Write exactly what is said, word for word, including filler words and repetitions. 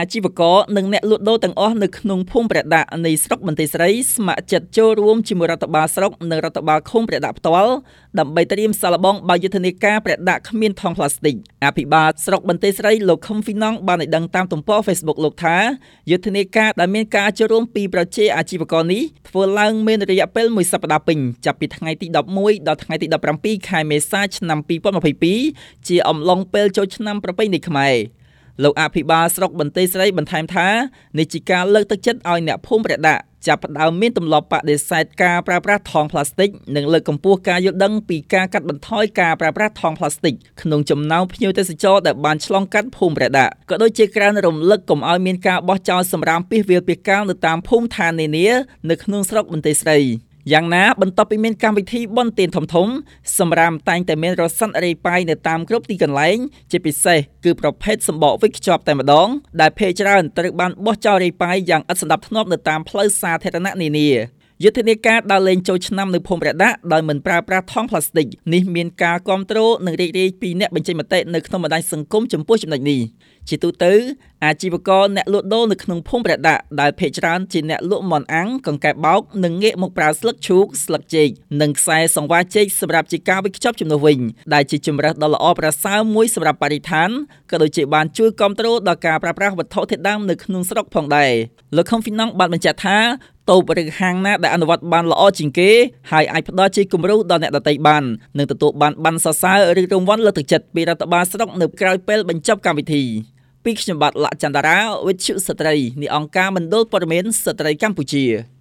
ជីវករនិងអ្នកលក់ដូរទាំងអស់នៅក្នុងភូមិព្រះដាក់នៃស្រុកបន្ទាយស្រីស្ម័គ្រចិត្តចូលរួមជាមួយរដ្ឋបាលស្រុកនិងរដ្ឋបាលឃុំព្រះដាក់ផ្ទាល់ដើម្បីត្រៀមសាកល្បងបើកយុទ្ធនាការព្រះដាក់គ្មានថង់ប្លាស្ទិកអភិបាលស្រុកបន្ទាយស្រីលោកខឹមហ្វីណង់បានឲ្យដឹងតាមទំព័រ Facebook លោកថាយុទ្ធនាការដែលមានការចូលរួមពីប្រជាអាជីវករនេះធ្វើឡើងមានរយៈពេលមួយសប្តាហ៍ពេញចាប់ពីថ្ងៃទីដប់មួយដល់ថ្ងៃទីដប់ប្រាំពីរខែមេសាឆ្នាំពីរពាន់ម្ភៃពីរជាអំឡុងពេលចូលឆ្នាំប្រពៃណីខ្មែរលោកអភិបាលស្រុកបន្ទាយស្រីបន្ថែមថានេះជាការលើកទឹកចិត្តឲ្យអ្នកភូមិព្រះដាក់ចាប់ផ្ដើមមានទម្លាប់បដិសេធការប្រើប្រាស់ថង់ប្លាស្ទិកនិងលើកកម្ពស់ការយល់ដឹងពីការកាត់បន្ថយការប្រើប្រាស់ថង់ប្លាស្ទិកក្នុងចំណោមភ្ញៀវទេសចរដែលបានឆ្លងកាត់ភូមិព្រះដាក់ក៏ដូចជាក្រានរំលឹកកុំឲ្យមានការបោះចោលសម្រាមពាសវាលពាសកាលនៅតាមភូមិឋាននានានៅក្នុងស្រុកបន្ទាយស្រីយ៉ាងណាបន្ទាប់ពីមានកម្មវិធីបុណ្យទានធំធំសម្រាប់តែងតែមានរស័នរេប៉ាយនៅតាមគ្រប់ទីកន្លែងជាពិសេសគឺប្រភេទសម្បកវិចខ្ជាប់តែម្ដងដែលភ័យច្រើនត្រូវបានបោះចោលរេប៉ាយយ៉ាងឥតសណ្ដាប់ធ្នាប់នៅតាមផ្លូវសាធារណៈនានាយុទ្ធនាការដើរលេងចូលឆ្នាំនៅភូមិព្រះដាក់ដោយមិនប្រើប្រាស់ថង់ប្លាស្ទិកនេះមានការគាំទ្រនិងរីករាយពីអ្នកបញ្ចេញមតិនៅក្នុងបណ្ដាញសង្គមចំពោះចំណុចនេះជាទូទៅអាជីវករអ្នកលក់ដូរនៅក្នុងភូមិព្រះដាក់ដែលភាគច្រើនជាអ្នកលក់មាន់អាំងកង្កែបបោកនិងងាកមកប្រើស្លឹកឈូកស្លឹកចេកនិងខ្សែសង្វារចេកសម្រាប់ជាការវេចខ្ចប់ជំនួសវិញដែលជាជម្រើសដ៏ល្អប្រសើរមួយសម្រាប់បរិស្ថានក៏ដូចជាបានជួយគាំទ្រដល់ការប្រើប្រាស់វត្ថុធាតុដើមនៅក្នុងស្រុកផងដែរលោកខំហ្វីណង់បានបញ្ជាក់ថាតូបឬហាងណាដែលអនុវត្តបានល្អជាងគេហើយអាចផ្ដល់ជាគំរូដល់អ្នកដទៃបាននិងទទួលបានប័ណ្ណសរសើរឬរង្វាន់លើកទឹកចិត្តពីរដ្ឋបាលស្រុកនៅក្រៅពេលបញ្ចប់កម្មវិធីពីខ្ញុំបាទលក្ខចន្ទរាវិទ្យុស្ត្រីនៃអង្គការមណ្ឌលព័ត៌មានស្ត្រីកម្ពុជា